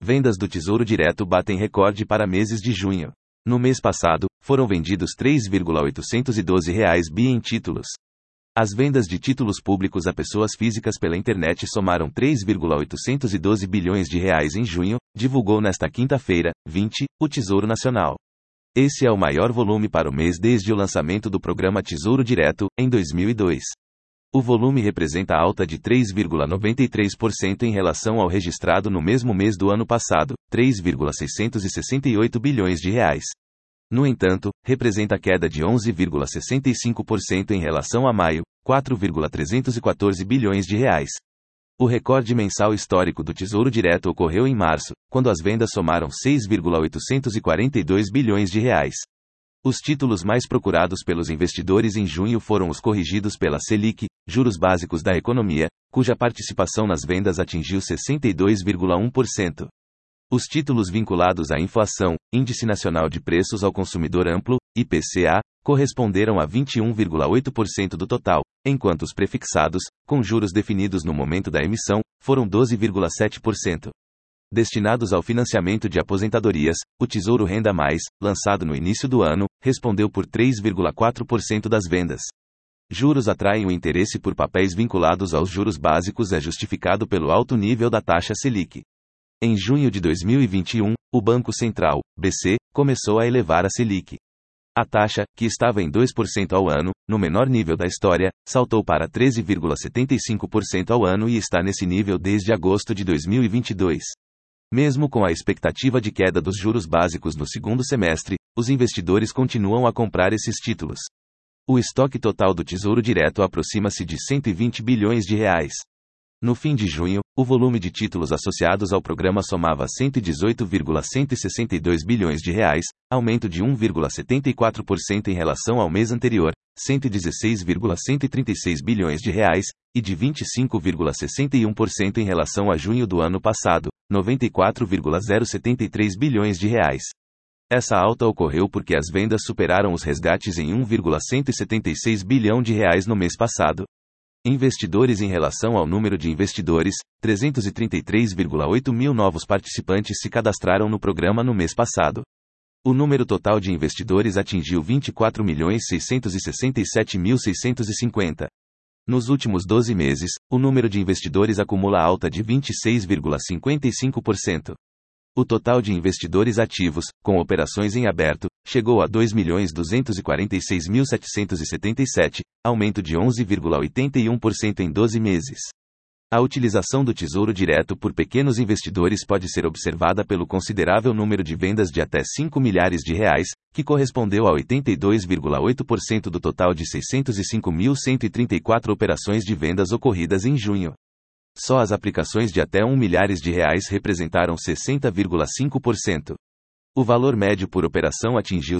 Vendas do Tesouro Direto batem recorde para meses de junho. No mês passado, foram vendidos R$3,812 bi em títulos. As vendas de títulos públicos a pessoas físicas pela internet somaram R$3,812 bilhões em junho, divulgou nesta quinta-feira, 20, o Tesouro Nacional. Esse é o maior volume para o mês desde o lançamento do programa Tesouro Direto, em 2002. O volume representa alta de 3,93% em relação ao registrado no mesmo mês do ano passado, R$3,668 bilhões. No entanto, representa queda de 11,65% em relação a maio, R$4,314 bilhões. O recorde mensal histórico do Tesouro Direto ocorreu em março, quando as vendas somaram R$6,842 bilhões. Os títulos mais procurados pelos investidores em junho foram os corrigidos pela Selic, juros básicos da economia, cuja participação nas vendas atingiu 62,1%. Os títulos vinculados à inflação, Índice Nacional de Preços ao Consumidor Amplo, IPCA, corresponderam a 21,8% do total, enquanto os prefixados, com juros definidos no momento da emissão, foram 12,7%. Destinados ao financiamento de aposentadorias, o Tesouro Renda Mais, lançado no início do ano, respondeu por 3,4% das vendas. Juros atraem o interesse por papéis vinculados aos juros básicos é justificado pelo alto nível da taxa Selic. Em junho de 2021, o Banco Central, BC, começou a elevar a Selic. A taxa, que estava em 2% ao ano, no menor nível da história, saltou para 13,75% ao ano e está nesse nível desde agosto de 2022. Mesmo com a expectativa de queda dos juros básicos no segundo semestre, os investidores continuam a comprar esses títulos. O estoque total do Tesouro Direto aproxima-se de R$120 bilhões. No fim de junho, o volume de títulos associados ao programa somava R$118,162 bilhões, aumento de 1,74% em relação ao mês anterior, R$116,136 bilhões, e de 25,61% em relação a junho do ano passado, R$94,073 bilhões. Essa alta ocorreu porque as vendas superaram os resgates em R$1,176 bilhão no mês passado. Investidores em relação ao número de investidores, 333,8 mil novos participantes se cadastraram no programa no mês passado. O número total de investidores atingiu 24.667.650. Nos últimos 12 meses, o número de investidores acumula alta de 26,55%. O total de investidores ativos, com operações em aberto, chegou a 2.246.777, aumento de 11,81% em 12 meses. A utilização do Tesouro Direto por pequenos investidores pode ser observada pelo considerável número de vendas de até R$5 milhares, que correspondeu a 82,8% do total de 605.134 operações de vendas ocorridas em junho. Só as aplicações de até R$1 milhares representaram 60,5%. O valor médio por operação atingiu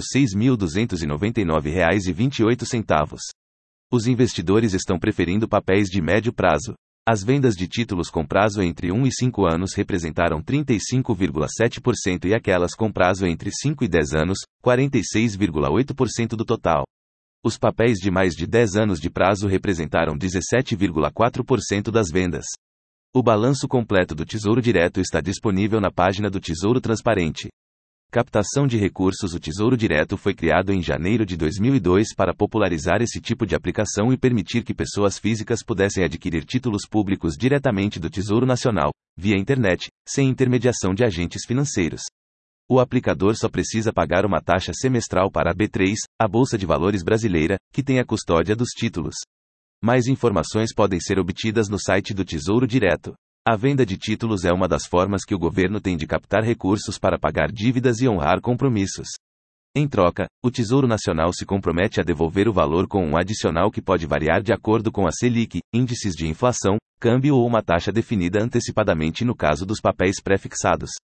R$6.299,28. Os investidores estão preferindo papéis de médio prazo. As vendas de títulos com prazo entre 1 e 5 anos representaram 35,7% e aquelas com prazo entre 5 e 10 anos, 46,8% do total. Os papéis de mais de 10 anos de prazo representaram 17,4% das vendas. O balanço completo do Tesouro Direto está disponível na página do Tesouro Transparente. Captação de recursos. O Tesouro Direto foi criado em janeiro de 2002 para popularizar esse tipo de aplicação e permitir que pessoas físicas pudessem adquirir títulos públicos diretamente do Tesouro Nacional, via internet, sem intermediação de agentes financeiros. O aplicador só precisa pagar uma taxa semestral para a B3, a Bolsa de Valores brasileira, que tem a custódia dos títulos. Mais informações podem ser obtidas no site do Tesouro Direto. A venda de títulos é uma das formas que o governo tem de captar recursos para pagar dívidas e honrar compromissos. Em troca, o Tesouro Nacional se compromete a devolver o valor com um adicional que pode variar de acordo com a Selic, índices de inflação, câmbio ou uma taxa definida antecipadamente no caso dos papéis prefixados.